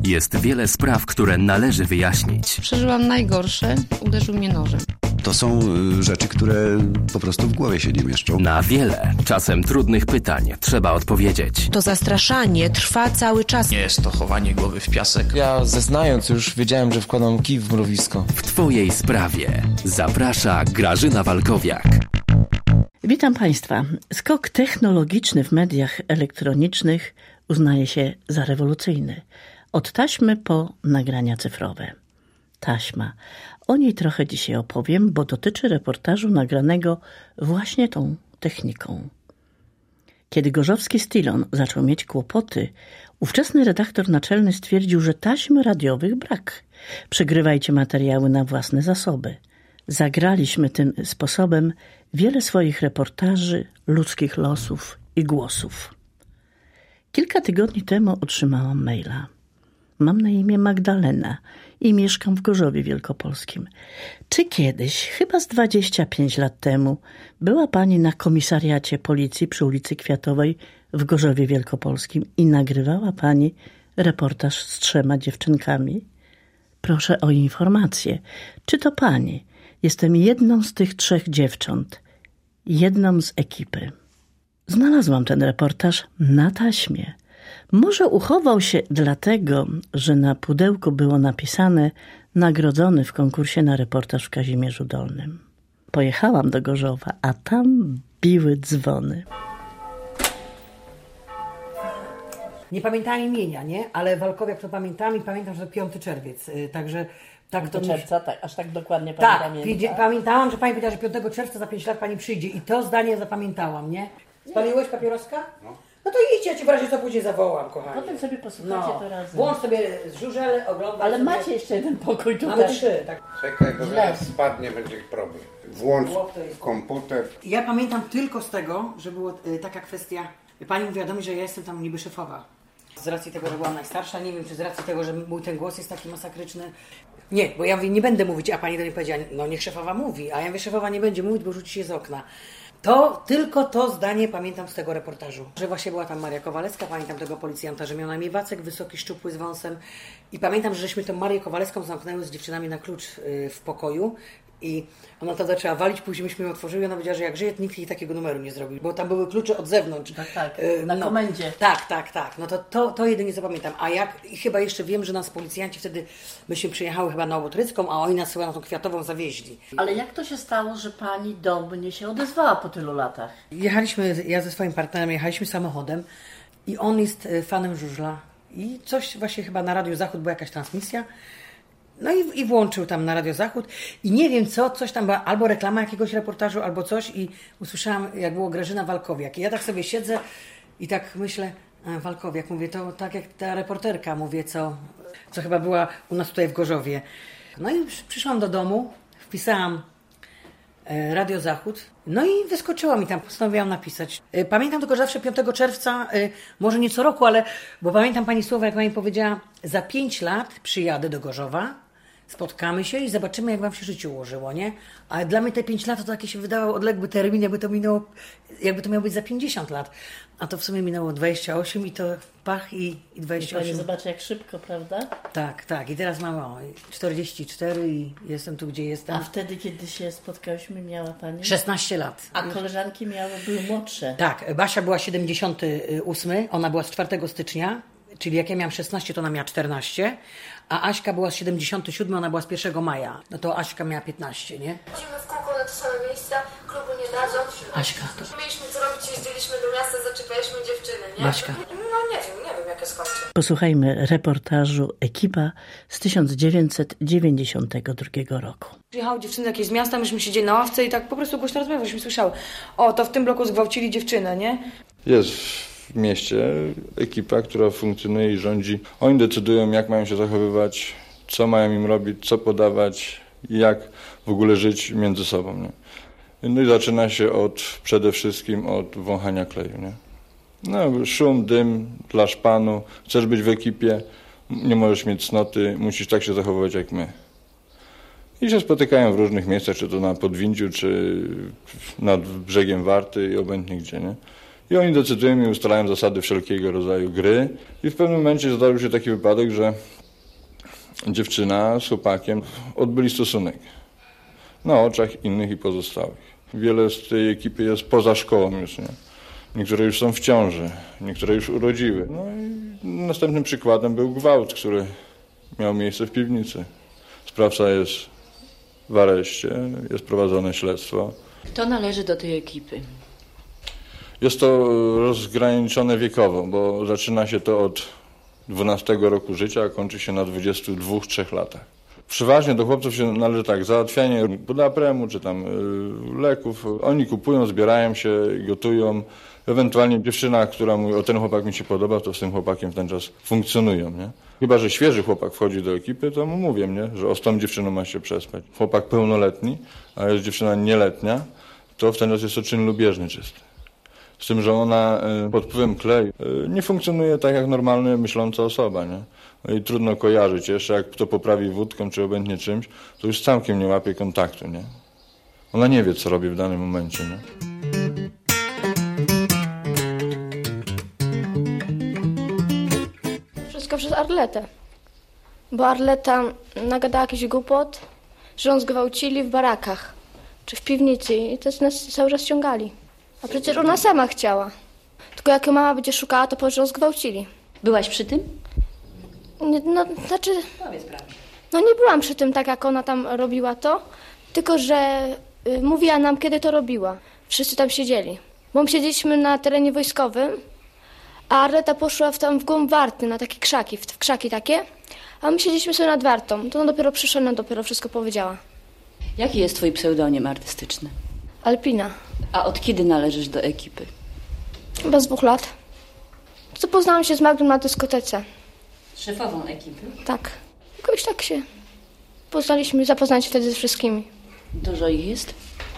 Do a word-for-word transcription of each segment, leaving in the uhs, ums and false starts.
Jest wiele spraw, które należy wyjaśnić. Przeżyłam najgorsze, uderzył mnie nożem. To są rzeczy, które po prostu w głowie się nie mieszczą. Na wiele, czasem trudnych pytań trzeba odpowiedzieć. To zastraszanie trwa cały czas. Nie jest to chowanie głowy w piasek. Ja zeznając już wiedziałem, że wkładam kij w mrowisko. W Twojej sprawie zaprasza Grażyna Walkowiak. Witam Państwa. Skok technologiczny w mediach elektronicznych uznaje się za rewolucyjny. Od taśmy po nagrania cyfrowe. Taśma. O niej trochę dzisiaj opowiem, bo dotyczy reportażu nagranego właśnie tą techniką. Kiedy gorzowski Stilon zaczął mieć kłopoty, ówczesny redaktor naczelny stwierdził, że taśm radiowych brak. Przegrywajcie materiały na własne zasoby. Zagraliśmy tym sposobem wiele swoich reportaży, ludzkich losów i głosów. Kilka tygodni temu otrzymałam maila. Mam na imię Magdalena i mieszkam w Gorzowie Wielkopolskim. Czy kiedyś, chyba z dwadzieścia pięć lat temu, była pani na komisariacie policji przy ulicy Kwiatowej w Gorzowie Wielkopolskim i nagrywała pani reportaż z trzema dziewczynkami? Proszę o informację. Czy to pani? Jestem jedną z tych trzech dziewcząt. Jedną z ekipy. Znalazłam ten reportaż na taśmie. Może uchował się dlatego, że na pudełku było napisane nagrodzony w konkursie na reportaż w Kazimierzu Dolnym. Pojechałam do Gorzowa, a tam biły dzwony. Nie pamiętałam imienia, nie? Ale Walkowiak to pamiętam i pamiętam, że to piąty czerwiec. Także tak to czerwca, tak, aż tak dokładnie pani tak, pamięta. Tak, pamiętałam, że pani powiedziała, że piątego czerwca za pięć lat pani przyjdzie i to zdanie zapamiętałam, nie? Spaliłeś papieroska? No. No to idź, ja ci w razie co później zawołam, kochani. Potem sobie posłuchacie no. to razem. Włącz sobie żużel, oglądaj. Ale sobie. Macie jeszcze jeden pokój tutaj. Mamy trzy, tak. Czekaj, bo zaraz spadnie, będzie problem. Włącz komputer. Ja pamiętam tylko z tego, że była y, taka kwestia. Pani mi wiadomo, że ja jestem tam niby szefowa. Z racji tego, że byłam najstarsza, nie wiem, czy z racji tego, że mój ten głos jest taki masakryczny. Nie, bo ja mówię, nie będę mówić, a pani do mnie powiedziała, no niech szefowa mówi, a ja mówię, szefowa nie będzie mówić, bo rzuci się z okna. To, tylko to zdanie pamiętam z tego reportażu. Że właśnie była tam Maria Kowalewska, pamiętam tego policjanta, że miał na imię Wacek, wysoki, szczupły, z wąsem. I pamiętam, że żeśmy tą Marię Kowalewską zamknęły z dziewczynami na klucz w pokoju. I ona tam zaczęła walić, później myśmy ją otworzyli, ona powiedziała, że jak żyje, nikt jej takiego numeru nie zrobił, bo tam były klucze od zewnątrz. Tak, tak, na no, komendzie. Tak, tak, tak. No to, to, to jedynie zapamiętam. A jak, i chyba jeszcze wiem, że nas policjanci wtedy, myśmy przyjechały chyba na Łotrycką, a oni nas chyba na tą Kwiatową zawieźli. Ale jak to się stało, że pani do mnie się odezwała po tylu latach? Jechaliśmy, ja ze swoim partnerem jechaliśmy samochodem i on jest fanem żużla i coś właśnie chyba na Radio Zachód była jakaś transmisja. No i, i włączył tam na Radio Zachód i nie wiem co, coś tam była, albo reklama jakiegoś reportażu, albo coś i usłyszałam, jak było Grażyna Walkowiak. I ja tak sobie siedzę i tak myślę, a, Walkowiak, mówię, to tak jak ta reporterka, mówię, co, co chyba była u nas tutaj w Gorzowie. No i przyszłam do domu, wpisałam e, Radio Zachód, no i wyskoczyła mi tam, postanowiłam napisać. E, pamiętam tylko, że zawsze piątego czerwca, e, może nie co roku, ale, bo pamiętam pani słowa, jak pani powiedziała, za pięć lat przyjadę do Gorzowa, spotkamy się i zobaczymy, jak wam się życie ułożyło, nie? Ale dla mnie te pięć lat to takie się wydawało odległy termin, jakby to minęło, jakby to miało być za pięćdziesiąt lat. A to w sumie minęło dwadzieścia osiem i to pach i, i dwadzieścia osiem. I pani zobaczy, jak szybko, prawda? Tak, tak. I teraz mam o, czterdzieści cztery i jestem tu, gdzie jestem. A wtedy, kiedy się spotkałyśmy, miała pani? szesnaście lat. A koleżanki miały, były młodsze. Tak, Basia była siedemdziesiąty ósmy, ona była z czwartego stycznia, czyli jak ja miałam szesnaście, to ona miała czternaście, a Aśka była z siedemdziesiątego siódmego, ona była z pierwszego maja. No to Aśka miała piętnaście, nie? Chodzimy w kółko na te same miejsca, klubu nie dadzą. Aśka, to... Mieliśmy co robić, jeździliśmy do miasta, zaczepialiśmy dziewczyny, nie? Baśka. No nie wiem, nie wiem jak jest skończy. Posłuchajmy reportażu Ekipa z tysiąc dziewięćset dziewięćdziesiątego drugiego roku. Przyjechały dziewczyny jakieś z miasta, myśmy siedzieli na ławce i tak po prostu głośno rozmawialiśmy, słyszały. O, to w tym bloku zgwałcili dziewczynę, nie? Jest w mieście ekipa, która funkcjonuje i rządzi. Oni decydują, jak mają się zachowywać, co mają im robić, co podawać, jak w ogóle żyć między sobą. Nie? No i zaczyna się od, przede wszystkim od wąchania kleju. Nie? No, szum, dym dla szpanu, chcesz być w ekipie, nie możesz mieć cnoty, musisz tak się zachowywać jak my. I się spotykają w różnych miejscach, czy to na Podwindziu, czy nad brzegiem Warty i obojętnie gdzie. Nie? I oni decydują i ustalają zasady wszelkiego rodzaju gry. I w pewnym momencie zdarzył się taki wypadek, że dziewczyna z chłopakiem odbyli stosunek na oczach innych i pozostałych. Wiele z tej ekipy jest poza szkołą już, nie? Niektóre już są w ciąży, niektóre już urodziły. No i następnym przykładem był gwałt, który miał miejsce w piwnicy. Sprawca jest w areszcie, jest prowadzone śledztwo. Kto należy do tej ekipy? Jest to rozgraniczone wiekowo, bo zaczyna się to od dwunastego roku życia, a kończy się na dwudziestu dwóch, trzech latach. Przeważnie do chłopców się należy tak, załatwianie podapremu czy tam y, leków. Oni kupują, zbierają się, gotują. Ewentualnie dziewczyna, która mówi, o ten chłopak mi się podoba, to z tym chłopakiem w ten czas funkcjonują, nie? Chyba że świeży chłopak wchodzi do ekipy, to mu mówię, nie? Że o z tą dziewczyną ma się przespać. Chłopak pełnoletni, a jest dziewczyna nieletnia, to w ten czas jest to czyn lubieżny czysty. Z tym, że ona y, pod wpływem kleju y, nie funkcjonuje tak jak normalna, myśląca osoba, nie? No i trudno kojarzyć. Jeszcze jak to poprawi wódką, czy obojętnie czymś, to już całkiem nie łapie kontaktu, nie? Ona nie wie, co robi w danym momencie, nie? Wszystko przez Arletę. Bo Arleta nagadała jakiś głupot, że ją zgwałcili w barakach, czy w piwnicy i to nas cały czas ściągali. A przecież ona sama chciała. Tylko jak ją mama będzie szukała, to powie, że ją zgwałcili. Byłaś przy tym? Nie, no, znaczy... No nie byłam przy tym tak, jak ona tam robiła to, tylko że y, mówiła nam, kiedy to robiła. Wszyscy tam siedzieli. Bo my siedzieliśmy na terenie wojskowym, a Arleta poszła w, tam w głąb warty, na takie krzaki, w, w krzaki takie, a my siedzieliśmy sobie nad wartą. To ona dopiero przyszła, ona dopiero wszystko powiedziała. Jaki jest twój pseudonim artystyczny? Alpina. A od kiedy należysz do ekipy? Chyba z dwóch lat. To poznałam się z Magdą na dyskotece. Szefową ekipy? Tak. Jakoś tak się poznaliśmy, zapoznać wtedy z wszystkimi. Dużo ich jest?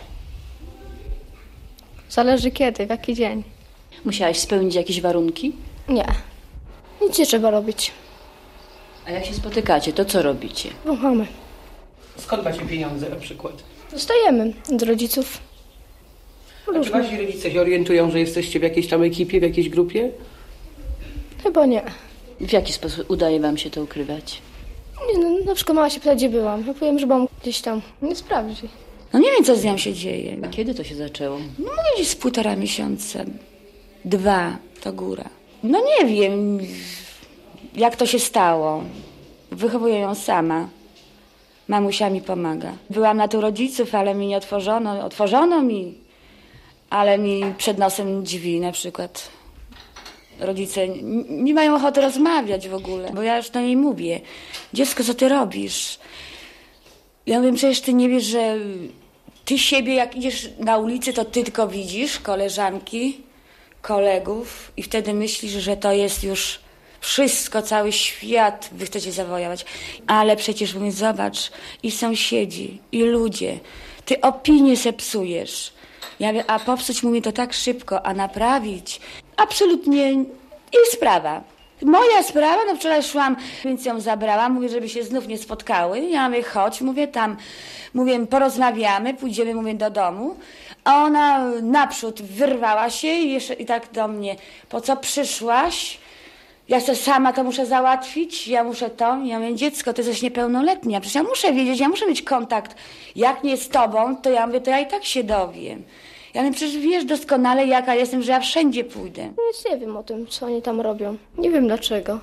Zależy kiedy, w jaki dzień. Musiałaś spełnić jakieś warunki? Nie. Nic nie trzeba robić. A jak się spotykacie, to co robicie? Ruchamy. Skąd macie pieniądze na przykład? Dostajemy od rodziców. A czy wasi rodzice się orientują, że jesteście w jakiejś tam ekipie, w jakiejś grupie? Chyba nie. W jaki sposób udaje wam się to ukrywać? Nie, no, na przykład mama się pyta, gdzie byłam. Ja powiem, że byłam gdzieś tam. Nie sprawdzi. No nie wiem, co z nią się dzieje. A kiedy to się zaczęło? No mówię, gdzieś z półtora miesiąca. Dwa, to góra. No nie wiem, jak to się stało. Wychowuję ją sama. Mamusia mi pomaga. Byłam na tu rodziców, ale mi nie otworzono. Otworzono mi, ale mi przed nosem drzwi na przykład. Rodzice nie mają ochoty rozmawiać w ogóle, bo ja już do niej mówię. Dziecko, co ty robisz? Ja mówię, przecież ty nie wiesz, że ty siebie, jak idziesz na ulicy, to ty tylko widzisz koleżanki, kolegów i wtedy myślisz, że to jest już wszystko, cały świat, wy chcecie zawojować. Ale przecież mówię, zobacz, i sąsiedzi, i ludzie, ty opinię se psujesz. Ja mówię, a popsuć mówię to tak szybko, a naprawić absolutnie jej sprawa. Moja sprawa, no wczoraj szłam, więc ją zabrałam, mówię, żeby się znów nie spotkały. Ja mówię, chodź, mówię tam, mówię, porozmawiamy, pójdziemy, mówię, do domu. A ona naprzód wyrwała się i, jeszcze, i tak do mnie, po co przyszłaś? Ja chcę sama to muszę załatwić, ja muszę to. Ja mówię, dziecko, ty jesteś niepełnoletnia, przecież ja muszę wiedzieć, ja muszę mieć kontakt. Jak nie z tobą, to ja mówię, to ja i tak się dowiem. Ja mówię, przecież wiesz doskonale, jaka jestem, że ja wszędzie pójdę. Nic nie wiem o tym, co oni tam robią. Nie wiem dlaczego.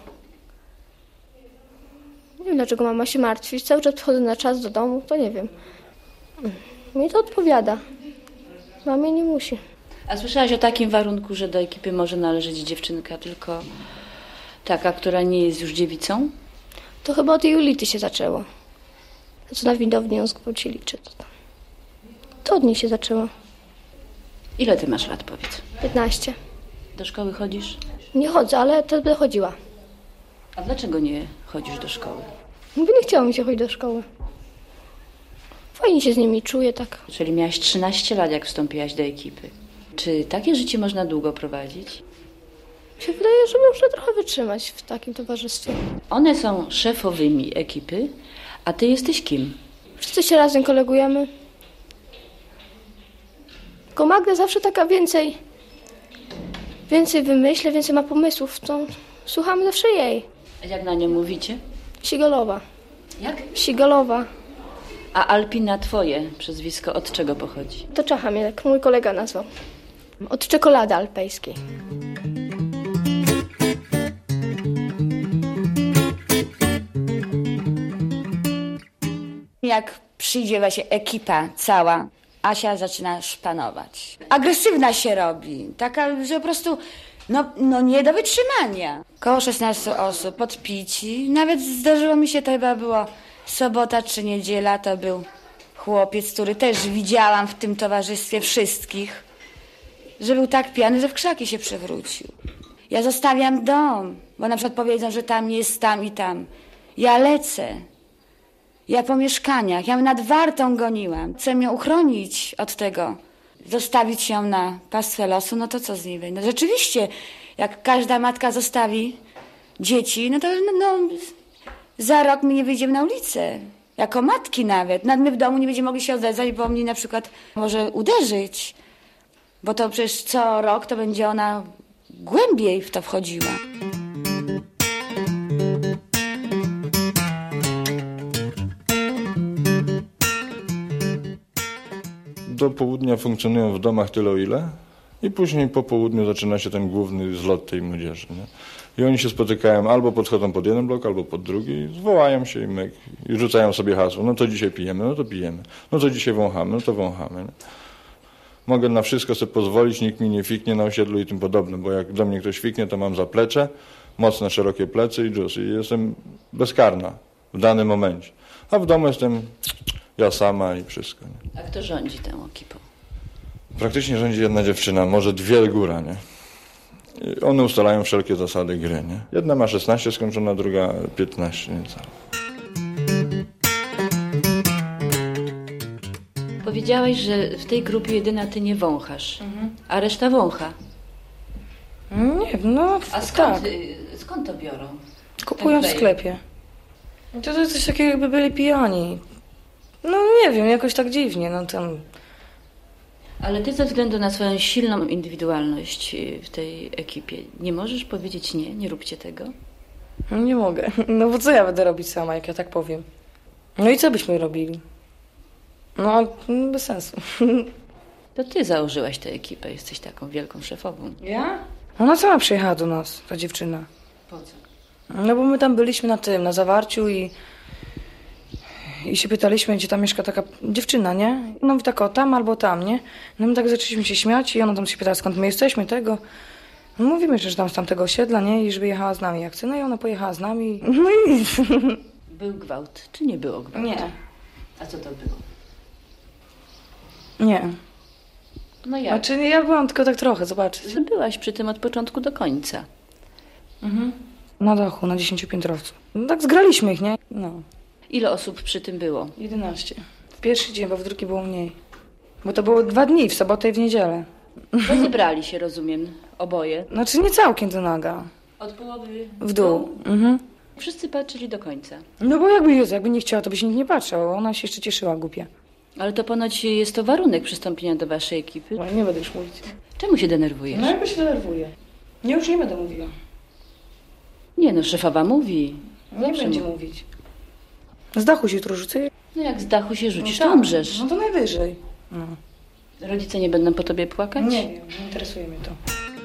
Nie wiem, dlaczego mama się martwi. Cały czas przychodzę na czas do domu, to nie wiem. Mi to odpowiada. Mamie nie musi. A słyszałaś o takim warunku, że do ekipy może należeć dziewczynka, tylko taka, która nie jest już dziewicą? To chyba od Julity się zaczęło. Co na widowni ją zgwałcili, czy to tam. To od niej się zaczęło. Ile ty masz lat, powiedz? piętnaście. Do szkoły chodzisz? Nie chodzę, ale to będę chodziła. A dlaczego nie chodzisz do szkoły? Bo nie chciało mi się chodzić do szkoły. Fajnie się z nimi czuję, tak. Czyli miałaś trzynaście lat, jak wstąpiłaś do ekipy. Czy takie życie można długo prowadzić? Mi się wydaje, że można trochę wytrzymać w takim towarzystwie. One są szefowymi ekipy, a ty jesteś kim? Wszyscy się razem kolegujemy. Tylko Magda zawsze taka więcej, więcej wymyśla, więcej ma pomysłów, to słuchamy zawsze jej. A jak na nią mówicie? Sigolowa. Jak? Sigalowa. A Alpina twoje przezwisko od czego pochodzi? To Czacha mnie tak mój kolega nazwał. Od czekolady alpejskiej. Jak przyjdzie właśnie ekipa cała, Asia zaczyna szpanować. Agresywna się robi, taka, że po prostu no, no nie do wytrzymania. Koło szesnastu osób, podpici. Nawet zdarzyło mi się, to chyba było sobota czy niedziela, to był chłopiec, który też widziałam w tym towarzystwie wszystkich, że był tak pijany, że w krzaki się przewrócił. Ja zostawiam dom, bo na przykład powiedzą, że tam jest tam i tam. Ja lecę. Ja po mieszkaniach, ja nad Wartą goniłam. Chcę ją uchronić od tego. Zostawić ją na pastwę losu, no to co z niej będzie? No rzeczywiście, jak każda matka zostawi dzieci, no to no, no, za rok my nie wyjdziemy na ulicę. Jako matki nawet. Nawet my w domu nie będziemy mogli się odezwać, bo mnie na przykład może uderzyć. Bo to przecież co rok to będzie ona głębiej w to wchodziła. Do południa funkcjonują w domach tyle o ile i później po południu zaczyna się ten główny zlot tej młodzieży. Nie? I oni się spotykają, albo podchodzą pod jeden blok, albo pod drugi, zwołają się i, myk, i rzucają sobie hasło. No to dzisiaj pijemy, no to pijemy. No to dzisiaj wąchamy, no to wąchamy. Nie? Mogę na wszystko sobie pozwolić, nikt mi nie fiknie na osiedlu i tym podobne, bo jak do mnie ktoś fiknie, to mam zaplecze, mocne, szerokie plecy i dżus. I jestem bezkarna w danym momencie. A w domu jestem ja sama i wszystko. Nie? A kto rządzi tą ekipą? Praktycznie rządzi jedna dziewczyna, może dwie góra, nie? I one ustalają wszelkie zasady gry, nie? Jedna ma szesnaście skończona, druga piętnaście, niecałe. Powiedziałaś, że w tej grupie jedyna ty nie wąchasz, mhm. a reszta wącha. Nie wiem, no A skąd, tak. skąd to biorą? Kupują w sklepie. To jest coś takiego, jakby byli pijani. No nie wiem, jakoś tak dziwnie, no tam... Ale ty ze względu na swoją silną indywidualność w tej ekipie nie możesz powiedzieć nie, nie róbcie tego? No nie mogę, no bo co ja będę robić sama, jak ja tak powiem? No i co byśmy robili? No, bez sensu. To ty założyłaś tę ekipę, jesteś taką wielką szefową. Ja? Ona sama przyjechała do nas, ta dziewczyna. Po co? No bo my tam byliśmy na tym, na zawarciu i... I się pytaliśmy, gdzie tam mieszka taka dziewczyna, nie? No mówi tak o, tam albo tam, nie? No my tak zaczęliśmy się śmiać i ona tam się pytała, skąd my jesteśmy, tego. No mówimy, że tam z tamtego osiedla, nie? I żeby jechała z nami jak chce. No i ona pojechała z nami. No i nic. Był gwałt, czy nie było gwałtu? Nie. A co to było? Nie. No jak? Znaczy ja byłam tylko tak trochę, zobaczyć. Byłaś przy tym od początku do końca. Mhm. Na dachu, na dziesięciopiętrowcu. No tak zgraliśmy ich, nie? No. Ile osób przy tym było? jedenaście. W pierwszy dzień, bo w drugi było mniej. Bo to było dwa dni, w sobotę i w niedzielę. Rozebrali się, rozumiem, oboje. Znaczy nie całkiem do naga. Od połowy w dół. Mhm. Wszyscy patrzyli do końca. No bo jakby, Jezu, jakby nie chciała, to by się nikt nie patrzył. Ona się jeszcze cieszyła, głupia. Ale to ponoć jest to warunek przystąpienia do waszej ekipy. No, nie będę już mówić. Czemu się denerwujesz? No jakby się denerwuję. Nie, już nie będę mówiła. Nie no, szefowa mówi. Nie Zawsze będzie mówi. mówić. Z dachu się jutro rzucę. No jak z dachu się rzucisz, no to tak. umrzesz. No to najwyżej. No. Rodzice nie będą po tobie płakać? Nie wiem, nie interesuje mnie to.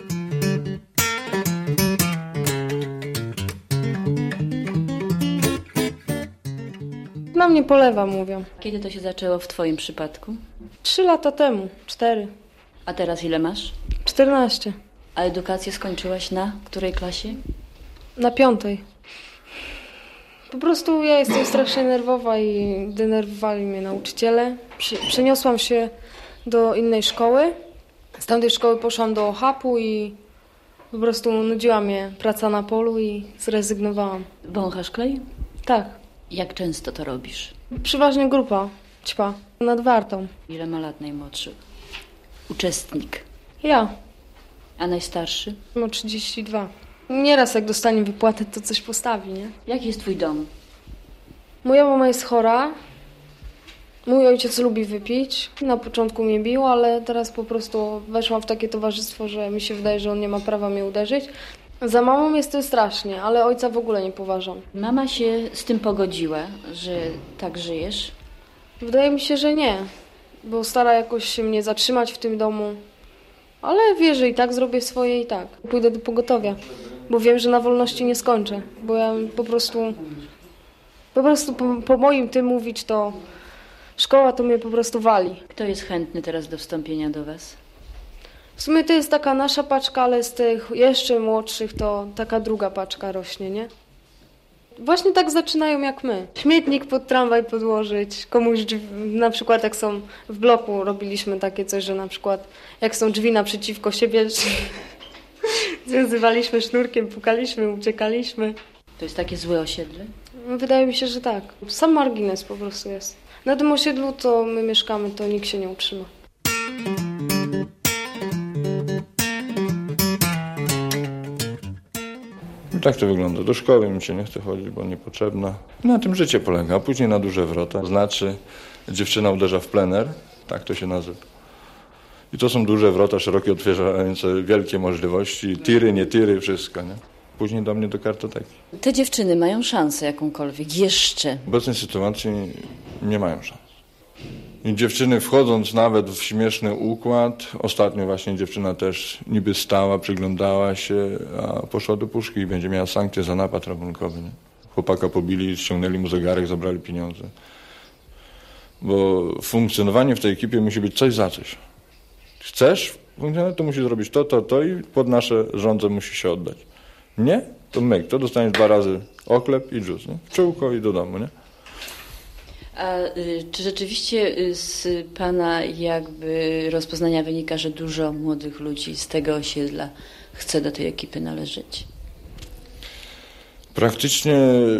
Na mnie polewa, mówią. Kiedy to się zaczęło w twoim przypadku? Trzy lata temu, cztery. A teraz ile masz? Czternaście. A edukację skończyłaś na której klasie? Na piątej. Po prostu ja jestem strasznie nerwowa i denerwowali mnie nauczyciele. Przy, przeniosłam się do innej szkoły. Z tamtej szkoły poszłam do hapu i po prostu nudziła mnie praca na polu i zrezygnowałam. Wąchasz klej? Tak. Jak często to robisz? Przeważnie grupa ćpa nad Wartą. Ile ma lat najmłodszy uczestnik? Ja. A najstarszy? No trzydzieści dwa. Nieraz jak dostanie wypłatę, to coś postawi, nie? Jaki jest twój dom? Moja mama jest chora. Mój ojciec lubi wypić. Na początku mnie bił, ale teraz po prostu weszłam w takie towarzystwo, że mi się wydaje, że on nie ma prawa mnie uderzyć. Za mamą jestem strasznie, ale ojca w ogóle nie poważam. Mama się z tym pogodziła, że tak żyjesz? Wydaje mi się, że nie, bo stara jakoś się mnie zatrzymać w tym domu. Ale wie, że i tak zrobię swoje i tak. Pójdę do pogotowia, bo wiem, że na wolności nie skończę, bo ja po prostu... Po prostu po, po moim tym mówić, to szkoła to mnie po prostu wali. Kto jest chętny teraz do wstąpienia do was? W sumie to jest taka nasza paczka, ale z tych jeszcze młodszych to taka druga paczka rośnie, nie? Właśnie tak zaczynają jak my. Śmietnik pod tramwaj podłożyć, komuś drzwi, na przykład jak są w bloku robiliśmy takie coś, że na przykład jak są drzwi naprzeciwko siebie, związywaliśmy sznurkiem, pukaliśmy, uciekaliśmy. To jest takie złe osiedle? Wydaje mi się, że tak. Sam margines po prostu jest. Na tym osiedlu, to my mieszkamy, to nikt się nie utrzyma. I tak to wygląda. Do szkoły mi się nie chce chodzić, bo niepotrzebna. Na tym życie polega, a później na duże wrota. Znaczy, dziewczyna uderza w plener, tak to się nazywa. I to są duże wrota, szerokie, otwierające wielkie możliwości. Tiry, nie tiry, wszystko, nie? Później do mnie do kartoteki. Te dziewczyny mają szansę jakąkolwiek jeszcze? W obecnej sytuacji nie mają szans. I dziewczyny wchodząc nawet w śmieszny układ, ostatnio właśnie dziewczyna też niby stała, przyglądała się, a poszła do puszki i będzie miała sankcję za napad rabunkowy. Nie? Chłopaka pobili, ściągnęli mu zegarek, zabrali pieniądze. Bo funkcjonowanie w tej ekipie musi być coś za coś. Chcesz funkcjonować, to musisz zrobić to, to, to i pod nasze rządze musi się oddać. Nie? To myk, to dostaniesz dwa razy oklep i dżus, nie? W czółko i do domu, nie? A y, czy rzeczywiście y, z pana jakby rozpoznania wynika, że dużo młodych ludzi z tego osiedla chce do tej ekipy należeć? Praktycznie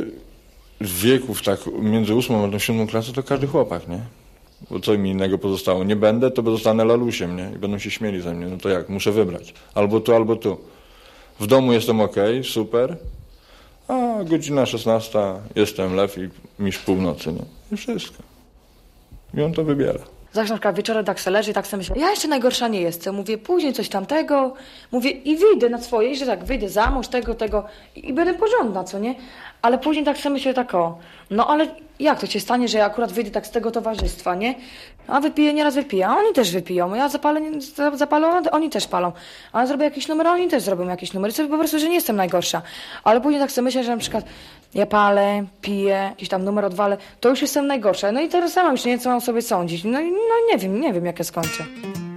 w wieków tak między ósmą a siódmą klasą to każdy chłopak, nie? Bo co mi innego pozostało? Nie będę, to zostanę lalusiem, nie? I będą się śmieli ze mnie. No to jak? Muszę wybrać. Albo tu, albo tu. W domu jestem okej, okay, super, a godzina szesnasta jestem lew i mistrz północy, nie? I wszystko. I on to wybiera. Zawsze na przykład wieczorem tak se leży i tak sobie myślę, ja jeszcze najgorsza nie jestem. Mówię, później coś tamtego, mówię i wyjdę na swoje, i że tak wyjdę za mąż, tego, tego i, i będę porządna, co nie? Ale później tak sobie myślę tak o, no ale jak to się stanie, że ja akurat wyjdę tak z tego towarzystwa, nie? A wypiję, nieraz wypiję, a oni też wypiją, ja zapalę, zapalę, oni też palą. A ja zrobię jakiś numer, a oni też zrobią jakiś numer. I sobie po prostu, że nie jestem najgorsza. Ale później tak sobie myślę, że na przykład ja palę, piję, jakiś tam numer odwalę, to już jestem najgorsza. No i teraz sama już nie co mam sobie sądzić. No, no nie wiem, nie wiem jak ja skończę.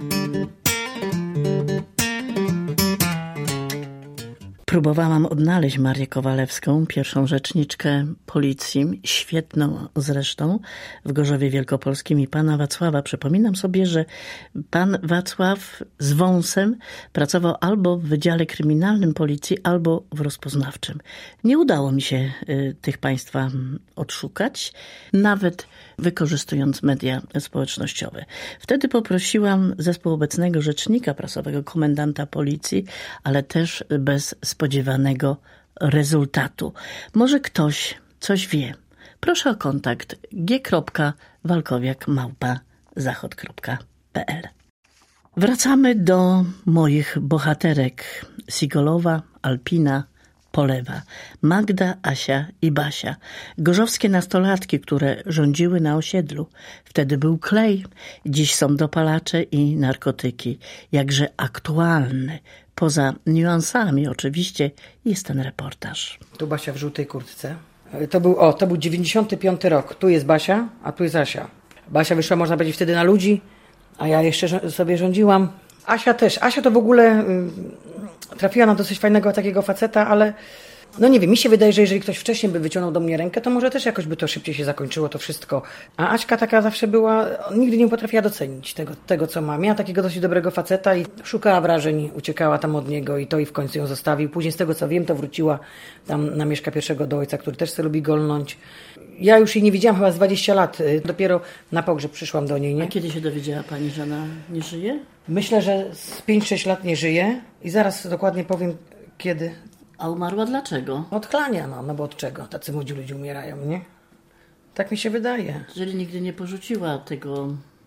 Próbowałam odnaleźć Marię Kowalewską, pierwszą rzeczniczkę policji, świetną zresztą, w Gorzowie Wielkopolskim i pana Wacława. Przypominam sobie, że pan Wacław z wąsem pracował albo w Wydziale Kryminalnym Policji, albo w rozpoznawczym. Nie udało mi się y, tych państwa odszukać, nawet wykorzystując media społecznościowe. Wtedy poprosiłam zespół obecnego rzecznika prasowego, komendanta policji, ale też bez spodziewanego rezultatu. Może ktoś coś wie. Proszę o kontakt g kropka walkowiak małpa zachod kropka p l. Wracamy do moich bohaterek. Sigolowa, Alpina, Polewa, Magda, Asia i Basia. Gorzowskie nastolatki, które rządziły na osiedlu. Wtedy był klej, dziś są dopalacze i narkotyki. Jakże aktualny. Poza niuansami oczywiście jest ten reportaż. Tu Basia w żółtej kurtce. To był, o, to był dziewięćdziesiąty piąty rok. Tu jest Basia, a tu jest Asia. Basia wyszła, można powiedzieć, wtedy na ludzi, a ja jeszcze sobie rządziłam. Asia też. Asia to w ogóle y, trafiła na dosyć fajnego takiego faceta, ale no nie wiem, mi się wydaje, że jeżeli ktoś wcześniej by wyciągnął do mnie rękę, to może też jakoś by to szybciej się zakończyło, to wszystko. A Aśka taka zawsze była, nigdy nie potrafiła docenić tego, tego co ma. Miała takiego dosyć dobrego faceta i szukała wrażeń, uciekała tam od niego i to i w końcu ją zostawił. Później z tego co wiem, to wróciła tam na Mieszka pierwszego do ojca, który też sobie lubi golnąć. Ja już jej nie widziałam chyba z dwadzieścia lat. Dopiero na pogrzeb przyszłam do niej. Nie? A kiedy się dowiedziała pani, że ona nie żyje? Myślę, że z pięć sześć lat nie żyje i zaraz dokładnie powiem kiedy. A umarła dlaczego? Od chlania, no, no bo od czego? Tacy młodzi ludzie umierają, nie? Tak mi się wydaje. Jeżeli nigdy nie porzuciła tego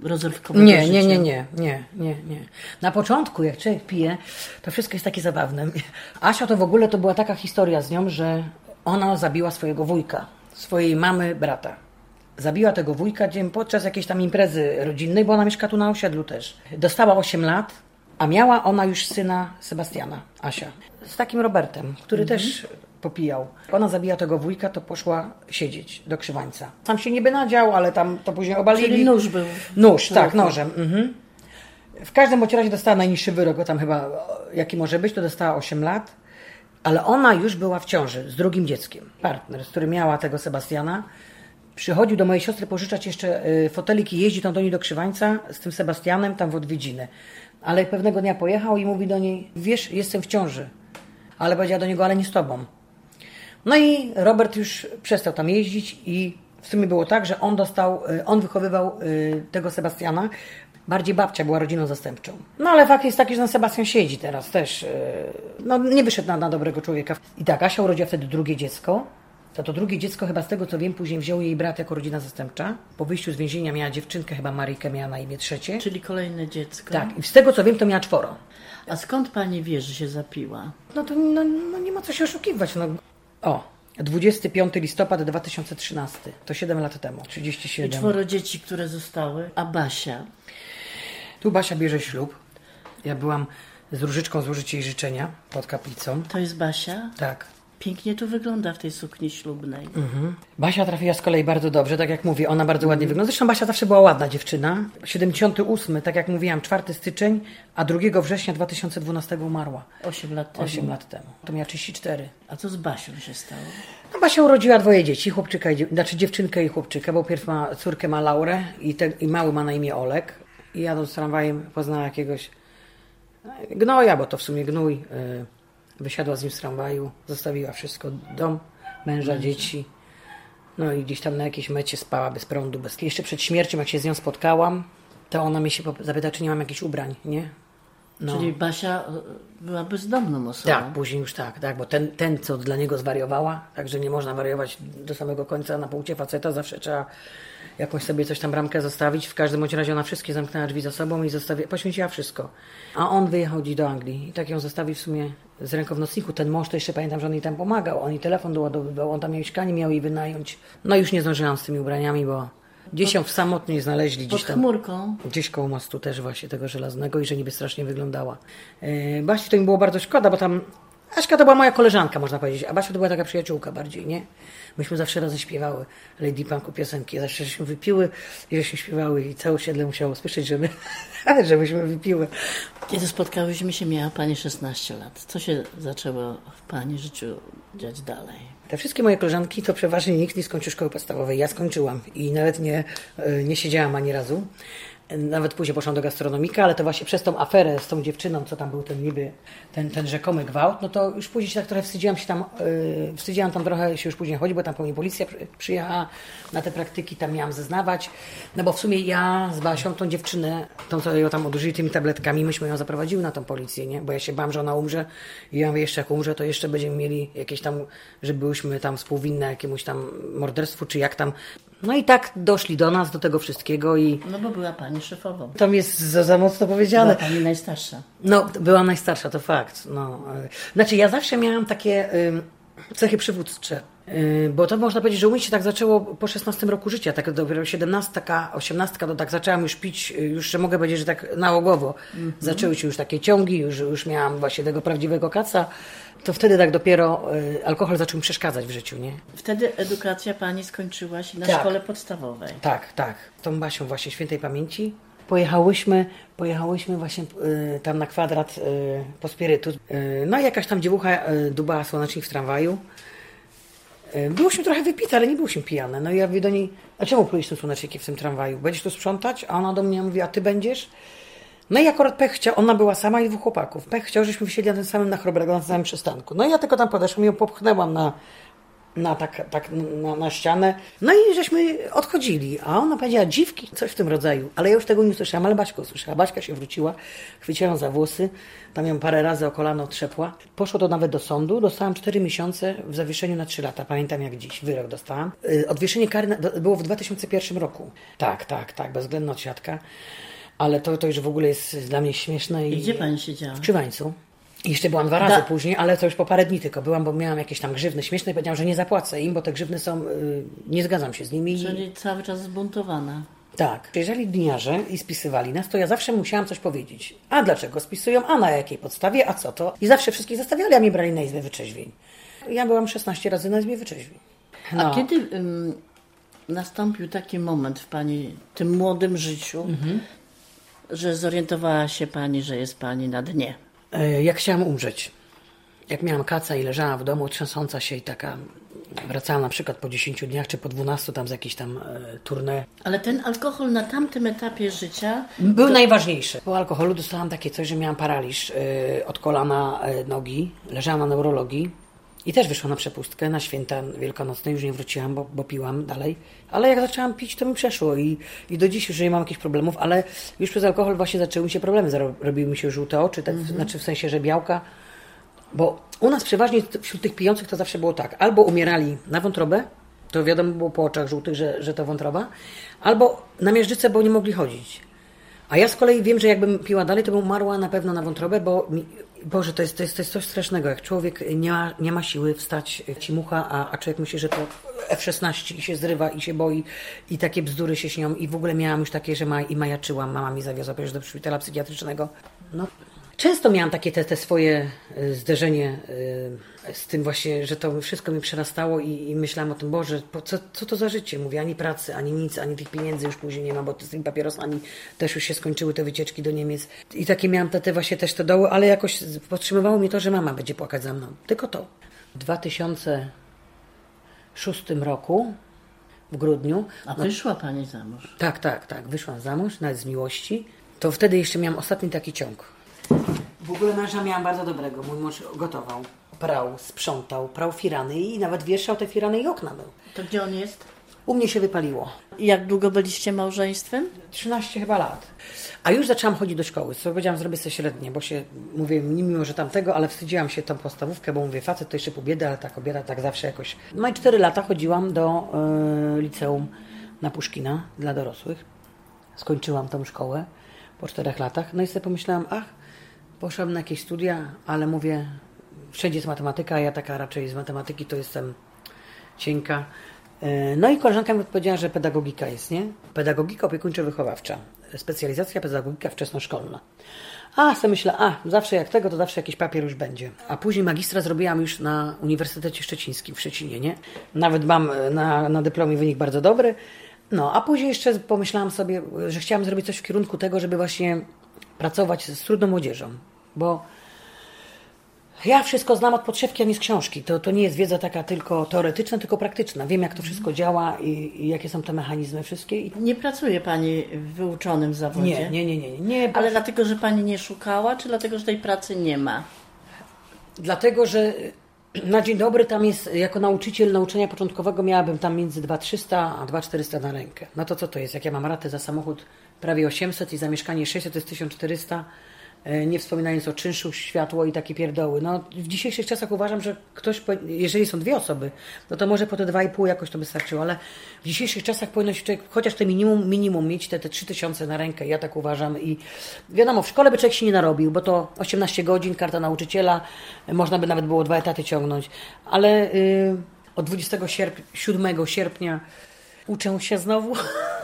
rozrywkowego Nie, życia? nie, nie, nie, nie, nie, nie. Na początku, jak człowiek pije, to wszystko jest takie zabawne. Asia to w ogóle to była taka historia z nią, że ona zabiła swojego wujka, swojej mamy, brata. Zabiła tego wujka podczas jakiejś tam imprezy rodzinnej, bo ona mieszka tu na osiedlu też. Dostała osiem lat, a miała ona już syna Sebastiana, Asia, z takim Robertem, który mhm. też popijał. Ona zabija tego wujka, to poszła siedzieć do Krzywańca. Sam się niby nadział, ale tam to później obalili. Czyli nóż był. Nóż, tak, nożem. Mhm. W każdym bądź razie dostała najniższy wyrok, bo tam chyba jaki może być, to dostała osiem lat. Ale ona już była w ciąży z drugim dzieckiem. Partner, z którym miała tego Sebastiana, przychodził do mojej siostry pożyczać jeszcze fotelik i jeździł tam do niej do Krzywańca z tym Sebastianem tam w odwiedziny. Ale pewnego dnia pojechał i mówi do niej, wiesz, jestem w ciąży. Ale powiedziała do niego, ale nie z tobą. No i Robert już przestał tam jeździć i w sumie było tak, że on dostał, on wychowywał tego Sebastiana. Bardziej babcia była rodziną zastępczą. No ale fakt jest taki, że ten Sebastian siedzi teraz też. No nie wyszedł na, na dobrego człowieka. I tak, Asia urodziła wtedy drugie dziecko. To to drugie dziecko chyba z tego co wiem później wziął jej brat jako rodzina zastępcza. Po wyjściu z więzienia miała dziewczynkę, chyba Maryjkę miała na imię trzecie. Czyli kolejne dziecko. Tak, i z tego co wiem to miała czworo. A skąd pani wie, że się zapiła? No to no, no nie ma co się oszukiwać. No. O, dwudziestego piątego listopada dwa tysiące trzynastego. To siedem lat temu, trzydzieści siedem. I czworo dzieci, które zostały. A Basia? Tu Basia bierze ślub. Ja byłam z Różyczką złożyć jej życzenia pod kaplicą. To jest Basia? Tak. Pięknie tu wygląda w tej sukni ślubnej. Mhm. Basia trafiła z kolei bardzo dobrze, tak jak mówię, ona bardzo ładnie wygląda. Zresztą Basia zawsze była ładna dziewczyna. siedemdziesiąty ósmy, tak jak mówiłam, czwartego stycznia, a drugiego września dwa tysiące dwunastego umarła. Osiem lat temu. Osiem lat temu. To miała trzydzieści cztery. A co z Basią się stało? No Basia urodziła dwoje dzieci, chłopczyka i dziew... znaczy dziewczynkę i chłopczyka, bo pierw ma córkę ma Laurę i, te... i mały ma na imię Olek. I jadąc tramwajem poznała jakiegoś gnoja, bo to w sumie gnój. Yy... Wysiadła z nim z tramwaju, zostawiła wszystko, dom, męża, Męża. dzieci. No i gdzieś tam na jakiejś mecie spała bez prądu. Bez... Jeszcze przed śmiercią, jak się z nią spotkałam, to ona mnie się zapyta, czy nie mam jakichś ubrań, nie? No. Czyli Basia była bezdomną osobą. Tak, później już tak, tak, bo ten, ten, co dla niego zwariowała, także nie można wariować do samego końca na punkcie faceta, zawsze trzeba jakąś sobie coś tam bramkę zostawić. W każdym bądź razie ona wszystkie zamknęła drzwi za sobą i zostawi... poświęciła wszystko. A on wyjechał gdzieś do Anglii i tak ją zostawił w sumie z ręką w nocniku. Ten mąż to jeszcze pamiętam, że on jej tam pomagał. On jej telefon doładowywał, on tam mieszkanie miał jej wynająć. No już nie zdążyłam z tymi ubraniami, bo gdzieś ją w samotnie znaleźli. Gdzieś pod tam, chmurką. Gdzieś koło mostu też właśnie tego żelaznego i że niby strasznie wyglądała. Yy, Basi to mi było bardzo szkoda, bo tam Aśka to była moja koleżanka, można powiedzieć, a Basia to była taka przyjaciółka bardziej, nie? Myśmy zawsze razem śpiewały Lady Punku piosenki, zawsze żeśmy wypiły i żeśmy śpiewały i całe osiedle musiało słyszeć, żeby, żebyśmy wypiły. Kiedy spotkałyśmy się, miała pani szesnaście lat. Co się zaczęło w pani życiu dziać dalej? Te wszystkie moje koleżanki to przeważnie nikt nie skończył szkoły podstawowej. Ja skończyłam i nawet nie, nie siedziałam ani razu. Nawet później poszłam do gastronomika, ale to właśnie przez tą aferę z tą dziewczyną, co tam był ten niby, ten, ten rzekomy gwałt, no to już później się tak trochę wstydziłam się tam, yy, wstydziłam tam trochę się już później chodzić, bo tam po mnie policja przy, przyjechała na te praktyki, tam miałam zeznawać, no bo w sumie ja z Basią, tą dziewczynę, tą co ją tam odżyli tymi tabletkami, myśmy ją zaprowadziły na tą policję, nie, bo ja się bałam, że ona umrze i ja mówię, jeszcze jak umrze, to jeszcze będziemy mieli jakieś tam, że byłyśmy tam współwinne jakiemuś tam morderstwu, czy jak tam. No i tak doszli do nas, do tego wszystkiego i... No bo była pani szefową. Tam jest za, za mocno powiedziane. Była pani najstarsza. No, była najstarsza, to fakt. No. Znaczy ja zawsze miałam takie y, cechy przywódcze, y, bo to można powiedzieć, że u mnie się tak zaczęło po szesnastym roku życia, tak dopiero siedemnastka, osiemnastka, to tak zaczęłam już pić, już że mogę powiedzieć, że tak nałogowo. Mm-hmm. Zaczęły się już takie ciągi, już, już miałam właśnie tego prawdziwego kaca. To wtedy tak dopiero y, alkohol zaczął mi przeszkadzać w życiu, nie? Wtedy edukacja pani skończyła się na tak. szkole podstawowej. Tak, tak. Tą Basią właśnie świętej pamięci. Pojechałyśmy, pojechałyśmy właśnie y, tam na kwadrat y, po spirytus. Y, no i jakaś tam dziewucha y, dubała słonecznik w tramwaju. Y, byłyśmy trochę wypite, ale nie byłyśmy pijane. No i ja mówię do niej, a czemu pluliśmy słoneczniki w tym tramwaju? Będziesz tu sprzątać? A ona do mnie mówi, a ty będziesz? No i akurat pech chciał, ona była sama i dwóch chłopaków. Pech chciał, żeśmy wysiedli na tym samym na Chrobrego, na tym samym przystanku. No i ja tylko tam podeszłam i ją popchnęłam na, na, tak, tak, na, na ścianę. No i żeśmy odchodzili. A ona powiedziała, dziwki, coś w tym rodzaju. Ale ja już tego nie słyszałam, ale Baśka usłyszała. Baśka się wróciła, chwyciła ją za włosy, tam ją parę razy o kolano trzepła. Poszło to nawet do sądu. Dostałam cztery miesiące w zawieszeniu na trzy lata. Pamiętam jak dziś. Wyrok dostałam. Odwieszenie kary było w dwa tysiące pierwszym roku. Tak, tak, tak, bezwzględna odsiadka. Ale to, to już w ogóle jest dla mnie śmieszne. I gdzie pani siedziała? W Krzywańcu. I jeszcze byłam dwa razy da. później, ale to już po parę dni tylko byłam, bo miałam jakieś tam grzywny śmieszne i powiedziałam, że nie zapłacę im, bo te grzywny są, yy, nie zgadzam się z nimi. Czyli cały czas zbuntowana. Tak. Przyjeżdżali dniarze i spisywali nas, to ja zawsze musiałam coś powiedzieć. A dlaczego spisują, a na jakiej podstawie, a co to? I zawsze wszystkich zostawiali, a mnie brali na izbę wyczeźwień. Ja byłam szesnaście razy na izbie wyczeźwień. No. A kiedy ym, nastąpił taki moment w pani, tym młodym życiu, mhm. że zorientowała się pani, że jest pani na dnie? Jak chciałam umrzeć. Jak miałam kaca i leżałam w domu, trzęsąca się i taka, wracałam na przykład po dziesięciu dniach, czy po dwunastu tam z jakiejś tam e, tournée. Ale ten alkohol na tamtym etapie życia... Był to... najważniejszy. Po alkoholu dostałam takie coś, że miałam paraliż e, od kolana e, nogi, leżałam na neurologii i też wyszłam na przepustkę na święta wielkanocne, już nie wróciłam, bo, bo piłam dalej. Ale jak zaczęłam pić, to mi przeszło i, i do dziś już nie mam jakichś problemów, ale już przez alkohol właśnie zaczęły mi się problemy, robiły mi się żółte oczy, tak, mhm. znaczy w sensie, że białka. Bo u nas przeważnie wśród tych pijących to zawsze było tak. Albo umierali na wątrobę, to wiadomo było po oczach żółtych, że, że to wątroba, albo na miażdżycę, bo nie mogli chodzić. A ja z kolei wiem, że jakbym piła dalej, to bym umarła na pewno na wątrobę, bo mi, Boże, to jest, to, jest, to jest coś strasznego. Jak człowiek nie ma, nie ma siły wstać, ci mucha, a, a człowiek myśli, że to F szesnaście i się zrywa i się boi i takie bzdury się śnią. I w ogóle miałam już takie, że ma, i majaczyłam. Mama mi zawiozła przecież do szpitala psychiatrycznego. No. Często miałam takie te, te swoje zderzenie z tym właśnie, że to wszystko mi przerastało i, i myślałam o tym, Boże, co, co to za życie? Mówię, ani pracy, ani nic, ani tych pieniędzy już później nie ma, bo z tymi papierosami też już się skończyły te wycieczki do Niemiec. I takie miałam te, te właśnie też te doły, ale jakoś podtrzymywało mnie to, że mama będzie płakać za mną. Tylko to. W dwa tysiące szóstym roku, w grudniu... A wyszła pani za mąż? Tak, tak, tak. Wyszłam za mąż, nawet z miłości. To wtedy jeszcze miałam ostatni taki ciąg. W ogóle męża miałam bardzo dobrego. Mój mąż gotował, prał, sprzątał, prał firany i nawet wieszał te firany i okna był. To gdzie on jest? U mnie się wypaliło. I jak długo byliście małżeństwem? trzynaście chyba lat. A już zaczęłam chodzić do szkoły. Co powiedziałam, zrobię sobie średnie, bo się, mówię, mimo że tamtego, ale wstydziłam się tą podstawówkę, bo mówię, facet to jeszcze pół biedy, ale ta kobieta tak zawsze jakoś... No i cztery lata chodziłam do y, liceum na Puszkina dla dorosłych. Skończyłam tą szkołę po czterech latach. No i sobie pomyślałam, ach, poszłam na jakieś studia, ale mówię, wszędzie jest matematyka, a ja taka raczej z matematyki to jestem cienka. No i koleżanka mi odpowiedziała, że pedagogika jest, nie? Pedagogika opiekuńczo-wychowawcza. Specjalizacja pedagogika wczesnoszkolna. A, sobie myślę, a, zawsze jak tego, to zawsze jakiś papier już będzie. A później magistra zrobiłam już na Uniwersytecie Szczecińskim w Szczecinie, nie? Nawet mam na, na dyplomie wynik bardzo dobry. No, a później jeszcze pomyślałam sobie, że chciałam zrobić coś w kierunku tego, żeby właśnie pracować z trudną młodzieżą, bo ja wszystko znam od podszewki, a nie z książki. To, to nie jest wiedza taka tylko teoretyczna, tylko praktyczna. Wiem, jak to wszystko działa i, i jakie są te mechanizmy wszystkie. I... Nie pracuje pani w wyuczonym zawodzie? Nie, nie, nie. nie, nie bo... Ale dlatego, że pani nie szukała, czy dlatego, że tej pracy nie ma? Dlatego, że na dzień dobry tam jest, jako nauczyciel nauczania początkowego miałabym tam między dwa tysiące trzysta a dwa tysiące czterysta na rękę. No to co to jest? Jak ja mam ratę za samochód prawie osiemset i za mieszkanie sześćset, to jest tysiąc czterysta, nie wspominając o czynszu, światło i takie pierdoły. No w dzisiejszych czasach uważam, że ktoś, jeżeli są dwie osoby, no to może po te dwa i pół jakoś to wystarczyło, ale w dzisiejszych czasach powinno się człowiek chociaż te minimum, minimum mieć te, te trzy tysiące na rękę, ja tak uważam. I wiadomo, w szkole by człowiek się nie narobił, bo to osiemnaście godzin, karta nauczyciela, można by nawet było dwa etaty ciągnąć, ale yy, od dwudziestego siódmego sierpnia uczę się znowu.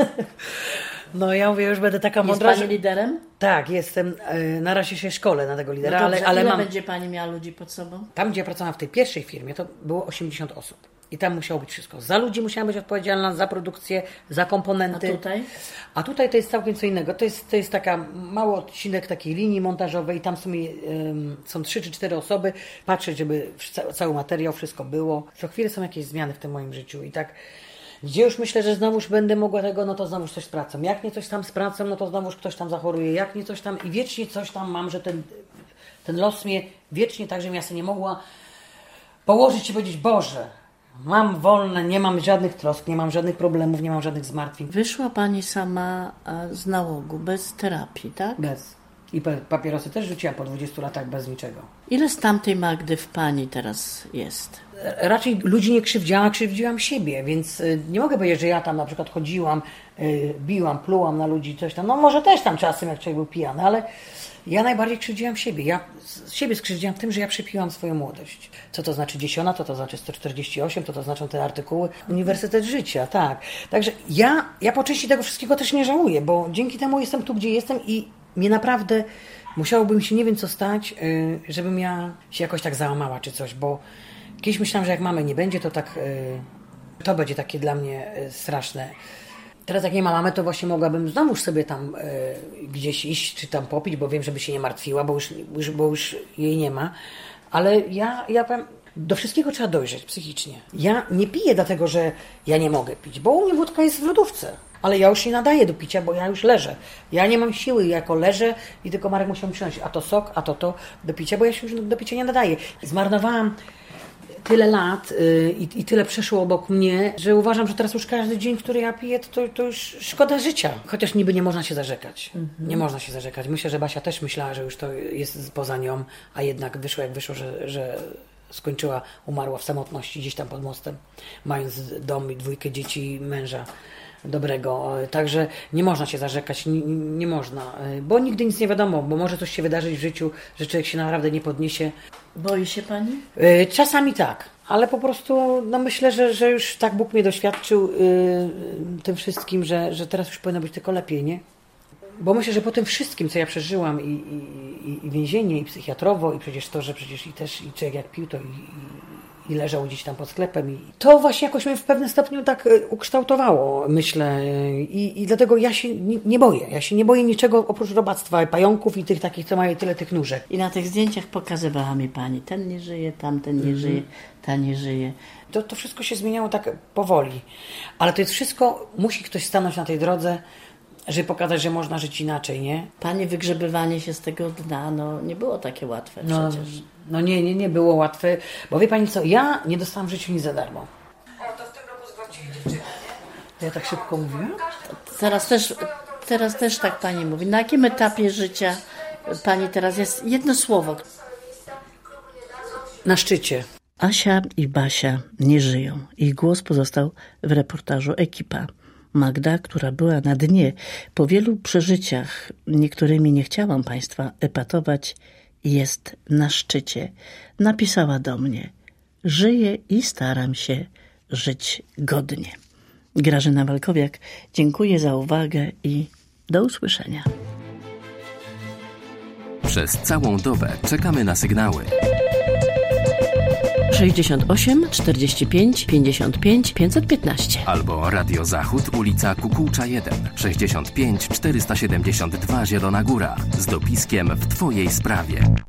No ja mówię, już będę taka mądra. Jest pani liderem? Tak, jestem. Na razie się szkolę na tego lidera, no dobrze, ale, ale ile mam... będzie pani miała ludzi pod sobą? Tam, gdzie ja pracowałam w tej pierwszej firmie, to było osiemdziesiąt osób. I tam musiało być wszystko. Za ludzi musiałam być odpowiedzialna, za produkcję, za komponenty. A tutaj? A tutaj to jest całkiem co innego. To jest, to jest taka mały odcinek takiej linii montażowej. Tam są, um, są trzy czy cztery osoby. Patrzę, żeby cały materiał, wszystko było. Co chwilę są jakieś zmiany w tym moim życiu. I tak... Gdzie już myślę, że znowuż będę mogła tego, no to znowuż coś z pracą. Jak nie coś tam z pracą, no to znowuż ktoś tam zachoruje. Jak nie coś tam i wiecznie coś tam mam, że ten, ten los mnie wiecznie tak, żebym ja sobie nie mogła położyć i powiedzieć, Boże, Mam wolne, nie mam żadnych trosk, nie mam żadnych problemów, nie mam żadnych zmartwień. Wyszła pani sama z nałogu, bez terapii, tak? Bez. I papierosy też rzuciłam po dwudziestu latach bez niczego. Ile z tamtej Magdy w pani teraz jest? Raczej ludzi nie krzywdziłam, krzywdziłam siebie, więc nie mogę powiedzieć, że ja tam na przykład chodziłam, biłam, plułam na ludzi, coś tam. No może też tam czasem, jak człowiek był pijany, ale ja najbardziej krzywdziłam siebie. Ja siebie skrzywdziłam tym, że ja przepiłam swoją młodość. Co to znaczy dziesiąta, to to znaczy sto czterdzieści osiem, to to znaczą te artykuły. Uniwersytet życia, tak. Także ja, ja po części tego wszystkiego też nie żałuję, bo dzięki temu jestem tu, gdzie jestem i mnie naprawdę musiałoby mi się nie wiem co stać, żebym ja się jakoś tak załamała czy coś, bo kiedyś myślałam, że jak mamy nie będzie, to tak to będzie takie dla mnie straszne. Teraz jak nie ma mamy, to właśnie mogłabym znowuż sobie tam gdzieś iść, czy tam popić, bo wiem, żeby się nie martwiła, bo już, już, bo już jej nie ma. Ale ja, ja powiem, do wszystkiego trzeba dojrzeć psychicznie. Ja nie piję dlatego, że ja nie mogę pić, bo u mnie wódka jest w lodówce. Ale ja już nie nadaję do picia, bo ja już leżę. Ja nie mam siły, jako leżę i tylko Marek musiał mi przynosić a to sok, a to to do picia, bo ja się już do picia nie nadaję. Zmarnowałam tyle lat yy, i, i tyle przeszło obok mnie, że uważam, że teraz już każdy dzień, który ja piję, to, to już szkoda życia. Chociaż niby nie można się zarzekać. Mhm. Nie można się zarzekać. Myślę, że Basia też myślała, że już to jest poza nią, a jednak wyszło jak wyszło, że, że skończyła, umarła w samotności gdzieś tam pod mostem, mając dom i dwójkę dzieci i męża dobrego. Także nie można się zarzekać, nie, nie można, bo nigdy nic nie wiadomo, bo może coś się wydarzyć w życiu, że człowiek się naprawdę nie podniesie. Boi się pani? Czasami tak, ale po prostu no myślę, że, że już tak Bóg mnie doświadczył yy, tym wszystkim, że, że teraz już powinno być tylko lepiej, nie? Bo myślę, że po tym wszystkim, co ja przeżyłam i, i, i więzienie, i psychiatrowo, i przecież to, że przecież i też i człowiek jak pił, to i, i, i leżał gdzieś tam pod sklepem. I to właśnie jakoś mnie w pewnym stopniu tak ukształtowało, myślę. I, i dlatego ja się nie, nie boję. Ja się nie boję niczego oprócz robactwa, pająków i tych takich, co mają tyle tych nóżek. I na tych zdjęciach pokazywała mi pani, ten nie żyje, tamten nie mm-hmm. żyje, ta nie żyje. To, to wszystko się zmieniało tak powoli. Ale to jest wszystko, musi ktoś stanąć na tej drodze, żeby pokazać, że można żyć inaczej, nie? Pani wygrzebywanie się z tego dna, no nie było takie łatwe no, przecież. No nie, nie, nie było łatwe, bo wie pani co, ja nie dostałam w życiu nic za darmo. O, to w tym roku zgwałcili dziewczynę, nie? To ja tak szybko mówiłam? Teraz też, teraz też tak pani mówi. Na jakim etapie życia pani teraz jest? Jedno słowo. Na szczycie. Asia i Basia nie żyją. Ich głos pozostał w reportażu Ekipa. Magda, która była na dnie, po wielu przeżyciach, niektórymi nie chciałam Państwa epatować, jest na szczycie. Napisała do mnie: żyję i staram się żyć godnie. Grażyna Walkowiak, dziękuję za uwagę i do usłyszenia. Przez całą dobę czekamy na sygnały. sześćdziesiąt osiem czterdzieści pięć pięćdziesiąt pięć pięćset piętnaście albo Radio Zachód, ulica Kukułcza jeden, sześćdziesiąt pięć czterysta siedemdziesiąt dwa Zielona Góra z dopiskiem w Twojej sprawie.